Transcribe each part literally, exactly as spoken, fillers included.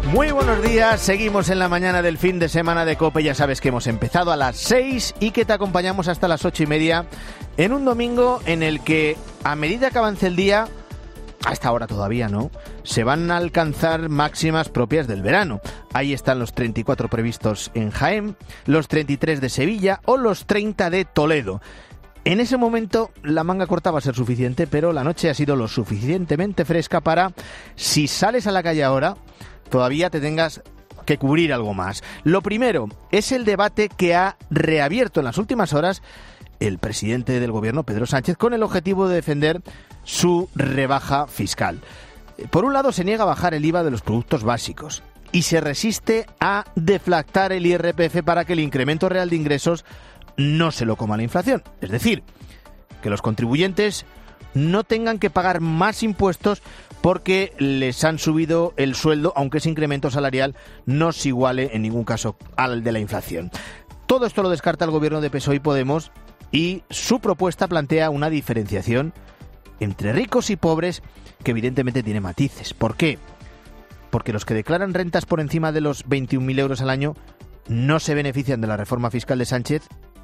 Muy buenos días, seguimos en la mañana del fin de semana de COPE. Ya sabes que hemos empezado a las seis y que te acompañamos hasta las ocho y media en un domingo en el que, a medida que avance el día, hasta ahora todavía no, se van a alcanzar máximas propias del verano. Ahí están los treinta y cuatro previstos en Jaén, los treinta y tres de Sevilla o los treinta de Toledo. En ese momento la manga corta va a ser suficiente, pero la noche ha sido lo suficientemente fresca para, si sales a la calle ahora, todavía te tengas que cubrir algo más. Lo primero es el debate que ha reabierto en las últimas horas el presidente del gobierno, Pedro Sánchez, con el objetivo de defender su rebaja fiscal. Por un lado, se niega a bajar el I V A de los productos básicos y se resiste a deflactar el I R P F para que el incremento real de ingresos no se lo coma la inflación. Es decir, que los contribuyentes no tengan que pagar más impuestos porque les han subido el sueldo, aunque ese incremento salarial no se iguale en ningún caso al de la inflación. Todo esto lo descarta el gobierno de P S O E y Podemos, y su propuesta plantea una diferenciación entre ricos y pobres que evidentemente tiene matices. ¿Por qué? Porque los que declaran rentas por encima de los veintiún mil euros al año no se benefician de la reforma fiscal de Sánchez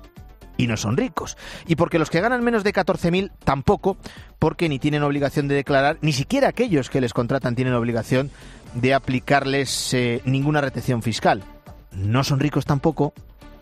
y no son ricos. Y porque los que ganan menos de catorce mil tampoco, porque ni tienen obligación de declarar, ni siquiera aquellos que les contratan tienen obligación de aplicarles eh, ninguna retención fiscal. No son ricos tampoco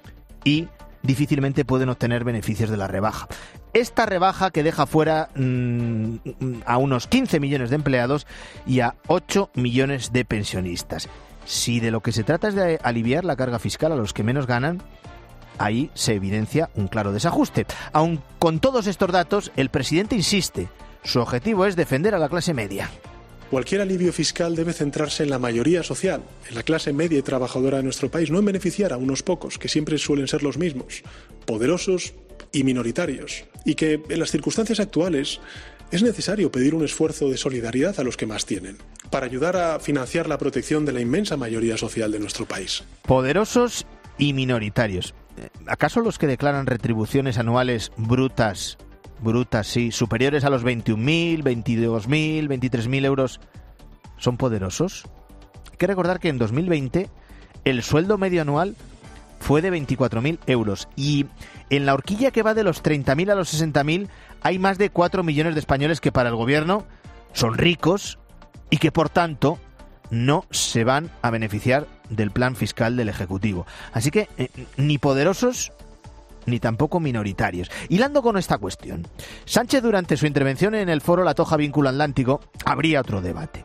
y difícilmente pueden obtener beneficios de la rebaja. Esta rebaja que deja fuera mmm, a unos quince millones de empleados y a ocho millones de pensionistas. Si de lo que se trata es de aliviar la carga fiscal a los que menos ganan, ahí se evidencia un claro desajuste. Aun con todos estos datos, el presidente insiste, su objetivo es defender a la clase media. Cualquier alivio fiscal debe centrarse en la mayoría social, en la clase media y trabajadora de nuestro país, no en beneficiar a unos pocos, que siempre suelen ser los mismos, poderosos y minoritarios, y que en las circunstancias actuales es necesario pedir un esfuerzo de solidaridad a los que más tienen, para ayudar a financiar la protección de la inmensa mayoría social de nuestro país. Poderosos y minoritarios. ¿Acaso los que declaran retribuciones anuales brutas, brutas sí, superiores a los veintiún mil, veintidós mil, veintitrés mil euros son poderosos? Hay que recordar que en dos mil veinte el sueldo medio anual fue de veinticuatro mil euros y en la horquilla que va de los treinta mil a los sesenta mil hay más de cuatro millones de españoles que para el gobierno son ricos y que por tanto no se van a beneficiar del plan fiscal del Ejecutivo. Así que eh, ni poderosos ni tampoco minoritarios. Hilando con esta cuestión, Sánchez durante su intervención en el foro La Toja Vínculo Atlántico abría otro debate.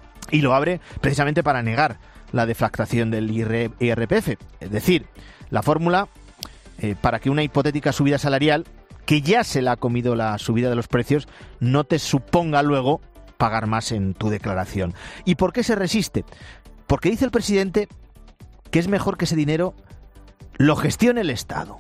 Y lo abre precisamente para negar la deflactación del I R P F. Es decir, la fórmula eh, para que una hipotética subida salarial, que ya se la ha comido la subida de los precios, no te suponga luego pagar más en tu declaración. ¿Y por qué se resiste? Porque dice el presidente que es mejor que ese dinero lo gestione el Estado,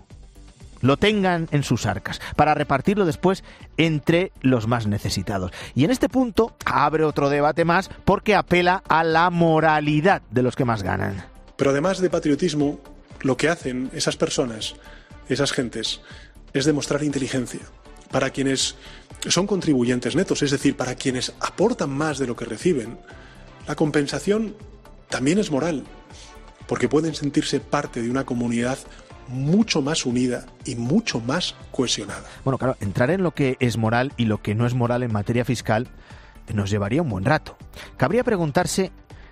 lo tengan en sus arcas, para repartirlo después entre los más necesitados. Y en este punto abre otro debate más porque apela a la moralidad de los que más ganan. Pero además de patriotismo, lo que hacen esas personas, esas gentes, es demostrar inteligencia. Para quienes son contribuyentes netos, es decir, para quienes aportan más de lo que reciben, la compensación también es moral, porque pueden sentirse parte de una comunidad mucho más unida y mucho más cohesionada. Bueno, claro, entrar en lo que es moral y lo que no es moral en materia fiscal nos llevaría un buen rato. Cabría preguntarse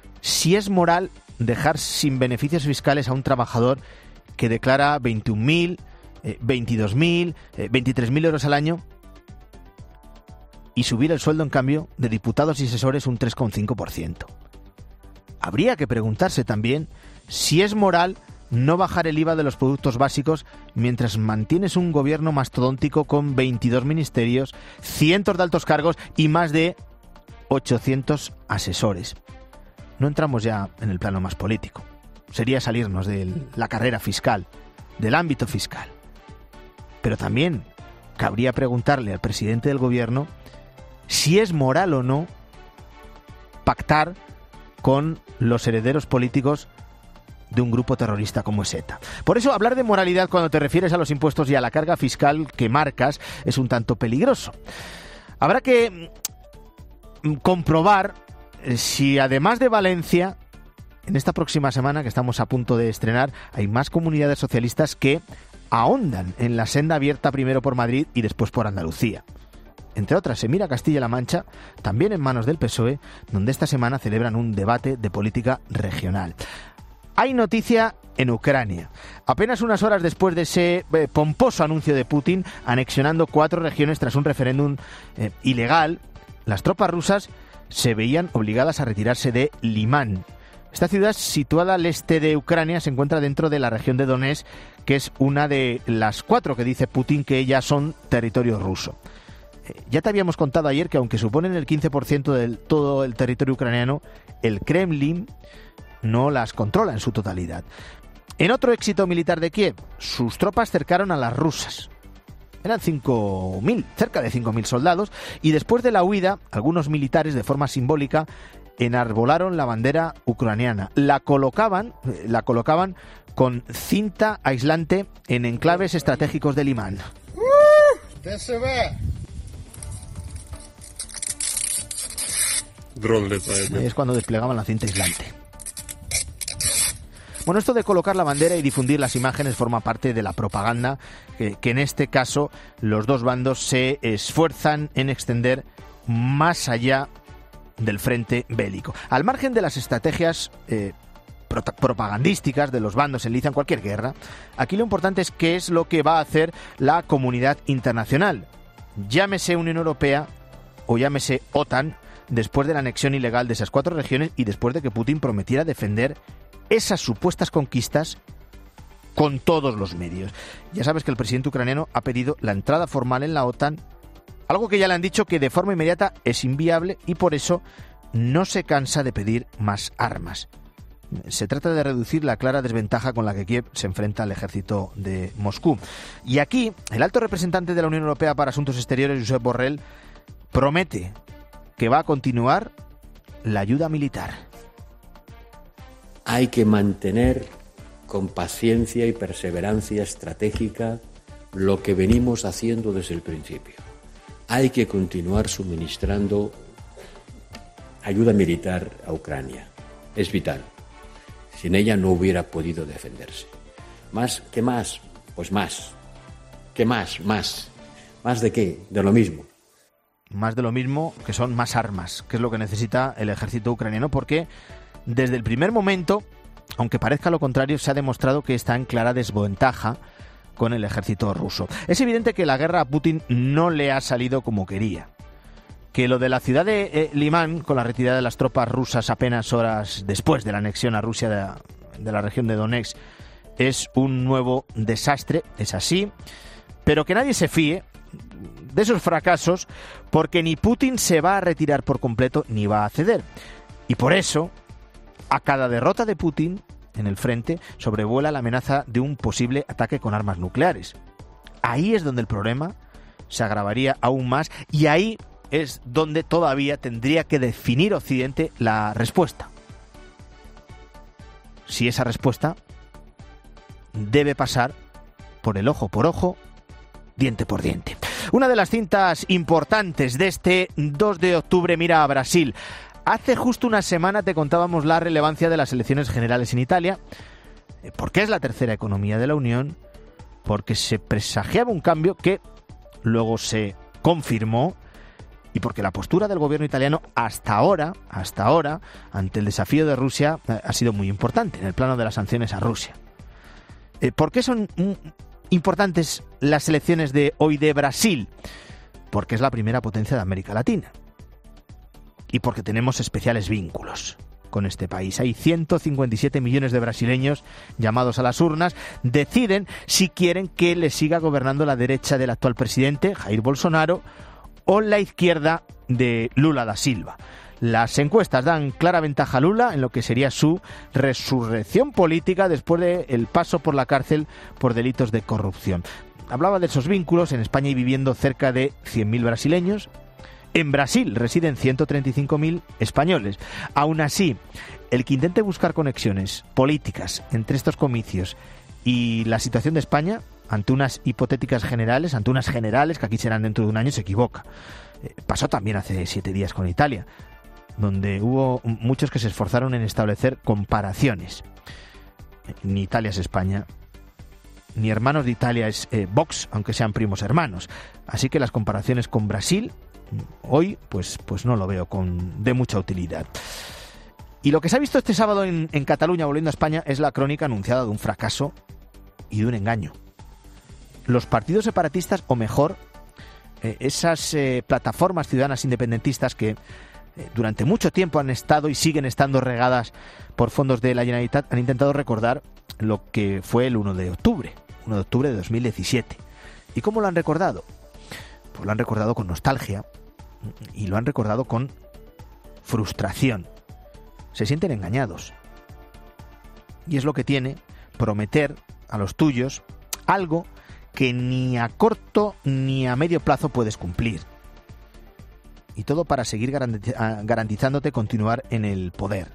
si es moral dejar sin beneficios fiscales a un trabajador que declara veintiún mil, eh, veintidós mil, eh, veintitrés mil euros al año y subir el sueldo, en cambio, de diputados y asesores un tres coma cinco por ciento. Habría que preguntarse también si es moral no bajar el I V A de los productos básicos mientras mantienes un gobierno mastodóntico con veintidós ministerios, cientos de altos cargos y más de ochocientos asesores. No entramos ya en el plano más político. Sería salirnos de la carrera fiscal, del ámbito fiscal. Pero también cabría preguntarle al presidente del gobierno si es moral o no pactar con los herederos políticos de un grupo terrorista como es ETA. Por eso hablar de moralidad cuando te refieres a los impuestos y a la carga fiscal que marcas es un tanto peligroso. Habrá que comprobar si además de Valencia en esta próxima semana que estamos a punto de estrenar, hay más comunidades socialistas que ahondan en la senda abierta primero por Madrid y después por Andalucía. Entre otras, se mira Castilla-La Mancha, también en manos del P S O E, donde esta semana celebran un debate de política regional. Hay noticia en Ucrania. Apenas unas horas después de ese eh, pomposo anuncio de Putin, anexionando cuatro regiones tras un referéndum eh, ilegal, las tropas rusas se veían obligadas a retirarse de Limán. Esta ciudad, situada al este de Ucrania, se encuentra dentro de la región de Donetsk, que es una de las cuatro que dice Putin que ya son territorio ruso. Ya te habíamos contado ayer que aunque suponen el quince por ciento de todo el territorio ucraniano, el Kremlin no las controla en su totalidad. En otro éxito militar de Kiev, sus tropas cercaron a las rusas. Eran cinco mil, cerca de cinco mil soldados, y después de la huida, algunos militares de forma simbólica enarbolaron la bandera ucraniana. La colocaban, la colocaban con cinta aislante en enclaves estratégicos de Limán. Es cuando desplegaban la cinta aislante. Bueno, esto de colocar la bandera y difundir las imágenes forma parte de la propaganda que, que en este caso los dos bandos se esfuerzan en extender más allá del frente bélico. Al margen de las estrategias eh, pro- propagandísticas de los bandos en liza en cualquier guerra, aquí lo importante es qué es lo que va a hacer la comunidad internacional. Llámese Unión Europea o llámese OTAN, después de la anexión ilegal de esas cuatro regiones y después de que Putin prometiera defender esas supuestas conquistas con todos los medios. Ya sabes que el presidente ucraniano ha pedido la entrada formal en la OTAN, algo que ya le han dicho que de forma inmediata es inviable y por eso no se cansa de pedir más armas. Se trata de reducir la clara desventaja con la que Kiev se enfrenta al ejército de Moscú. Y aquí, el alto representante de la Unión Europea para Asuntos Exteriores, Josep Borrell, promete que va a continuar la ayuda militar. Hay que mantener con paciencia y perseverancia estratégica lo que venimos haciendo desde el principio. Hay que continuar suministrando ayuda militar a Ucrania. Es vital. Sin ella no hubiera podido defenderse. ¿Más? ¿Qué más? Pues más. ¿Qué más? Más. ¿Más de qué? De lo mismo. Más de lo mismo, que son más armas, que es lo que necesita el ejército ucraniano, porque desde el primer momento, aunque parezca lo contrario, se ha demostrado que está en clara desventaja con el ejército ruso. Es evidente que la guerra a Putin no le ha salido como quería. Que lo de la ciudad de eh, Limán, con la retirada de las tropas rusas apenas horas después de la anexión a Rusia de, de la región de Donetsk, es un nuevo desastre, es así, pero que nadie se fíe de esos fracasos, porque ni Putin se va a retirar por completo ni va a ceder. Y por eso, a cada derrota de Putin en el frente, sobrevuela la amenaza de un posible ataque con armas nucleares. Ahí es donde el problema se agravaría aún más y ahí es donde todavía tendría que definir Occidente la respuesta. Si esa respuesta debe pasar por el ojo por ojo, diente por diente. Una de las cintas importantes de este dos de octubre mira a Brasil. Hace justo una semana te contábamos la relevancia de las elecciones generales en Italia, porque es la tercera economía de la Unión, porque se presagiaba un cambio que luego se confirmó y porque la postura del gobierno italiano hasta ahora, hasta ahora, ante el desafío de Rusia, ha sido muy importante en el plano de las sanciones a Rusia. ¿Por qué son importantes las elecciones de hoy de Brasil? Porque es la primera potencia de América Latina. Y porque tenemos especiales vínculos con este país. Hay ciento cincuenta y siete millones de brasileños llamados a las urnas, deciden si quieren que les siga gobernando la derecha del actual presidente, Jair Bolsonaro, o la izquierda de Lula da Silva. Las encuestas dan clara ventaja a Lula en lo que sería su resurrección política después del paso por la cárcel por delitos de corrupción. Hablaba de esos vínculos. En España hay viviendo cerca de cien mil brasileños. En Brasil residen ciento treinta y cinco mil españoles. Aún así, el que intente buscar conexiones políticas entre estos comicios y la situación de España, ante unas hipotéticas generales, ante unas generales que aquí serán dentro de un año, se equivoca. Eh, pasó también hace siete días con Italia. donde hubo muchos que se esforzaron en establecer comparaciones. Ni Italia es España, ni Hermanos de Italia es eh, Vox, aunque sean primos hermanos. Así que las comparaciones con Brasil, hoy, pues, pues no lo veo con, de mucha utilidad. Y lo que se ha visto este sábado en, en Cataluña, volviendo a España, es la crónica anunciada de un fracaso y de un engaño. Los partidos separatistas, o mejor, eh, esas eh, plataformas ciudadanas independentistas que eh, durante mucho tiempo han estado y siguen estando regadas por fondos de la Generalitat, han intentado recordar lo que fue el uno de octubre, uno de octubre de dos mil diecisiete. ¿Y cómo lo han recordado? Pues lo han recordado con nostalgia y lo han recordado con frustración. Se sienten engañados. Y es lo que tiene prometer a los tuyos algo que ni a corto ni a medio plazo puedes cumplir. Y todo para seguir garantizándote continuar en el poder.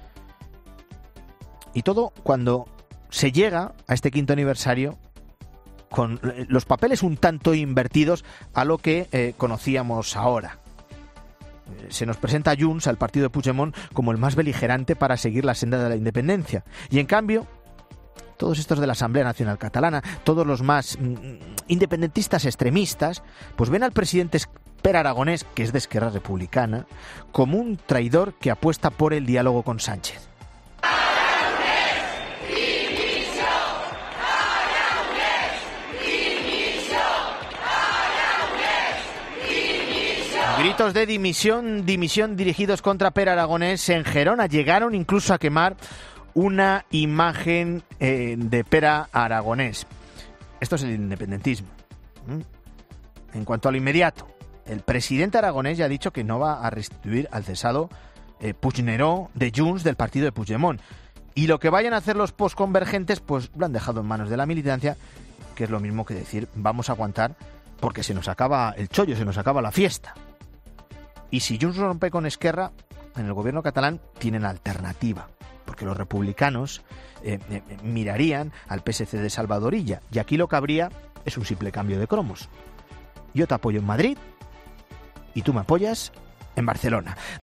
Y todo cuando se llega a este quinto aniversario con los papeles un tanto invertidos a lo que eh, conocíamos ahora. Se nos presenta a Junts, al partido de Puigdemont, como el más beligerante para seguir la senda de la independencia. Y en cambio, todos estos de la Asamblea Nacional Catalana, todos los más mm, independentistas extremistas, pues ven al presidente Pere Aragonès, que es de Esquerra Republicana, como un traidor que apuesta por el diálogo con Sánchez. Gritos de dimisión, dimisión dirigidos contra Pere Aragonès en Gerona. Llegaron incluso a quemar una imagen eh, de Pere Aragonès. Esto es el independentismo. ¿Mm? En cuanto a lo inmediato, el presidente Aragonès ya ha dicho que no va a restituir al cesado eh, Puigneró de Junts del partido de Puigdemont. Y lo que vayan a hacer los posconvergentes, pues lo han dejado en manos de la militancia, que es lo mismo que decir vamos a aguantar porque se nos acaba el chollo, se nos acaba la fiesta. Y si Junts rompe con Esquerra, en el gobierno catalán tienen alternativa, porque los republicanos eh, eh, mirarían al P S C de Salvador Illa, y aquí lo que habría es un simple cambio de cromos. Yo te apoyo en Madrid y tú me apoyas en Barcelona.